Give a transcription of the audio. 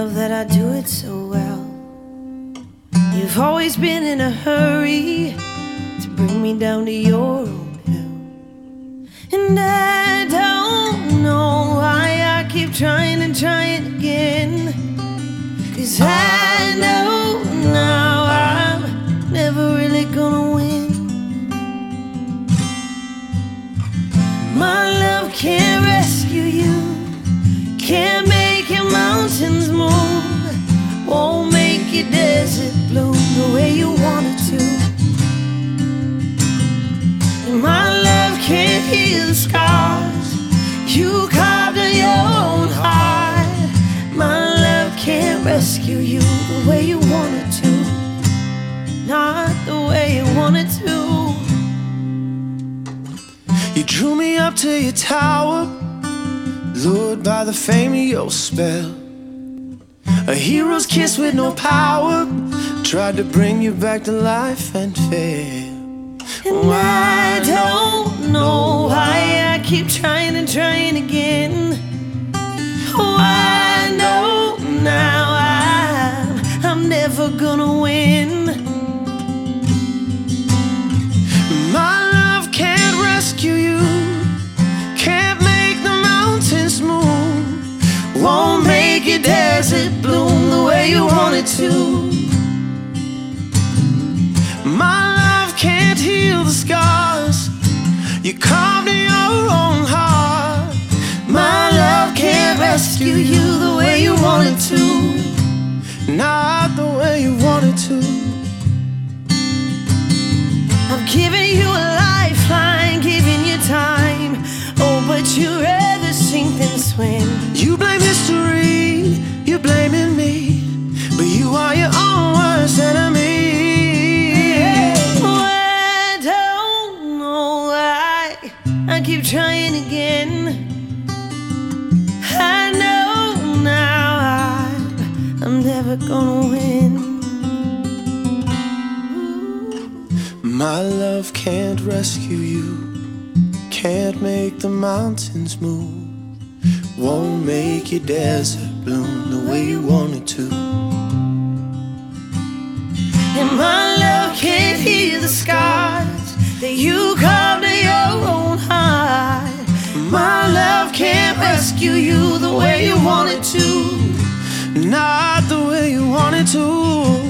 love that I do it so well. You've always been in a hurry to bring me down to your own hell. And I don't know why I keep trying and trying again, 'cause I know now I'm never really gonna win. My love can't rescue you, can't make your mountains move, won't make your desert bloom the way you want it to. And my love can't heal the scars you carved in your own heart. My love can't rescue you the way you want it to, not the way you want it to. You drew me up to your tower, lured by the fame of your spell. A hero's kiss with no power, tried to bring you back to life and failed. And I don't know why I keep trying and trying again. Oh, I know now I'm never gonna win. My love can't rescue you, can't make the mountains move, won't make your desert bloom the way you want it to. My love can't heal the scars you carved in your own heart. My love can't rescue you the way you want it to, not the way you want it to. I'm giving you a lifeline, giving you time. Oh, but you'd rather sink than swim. You blame history, you're blaming me, but you are your own worst enemy. Oh, I don't know why I keep trying again. I know now I'm never gonna win. My love can't rescue you, can't make the mountains move, won't make your desert bloom the way you want it to. And my love can't heal the scars that you carved in your own heart. My love can't rescue you the way you want it to, not the way you want it to.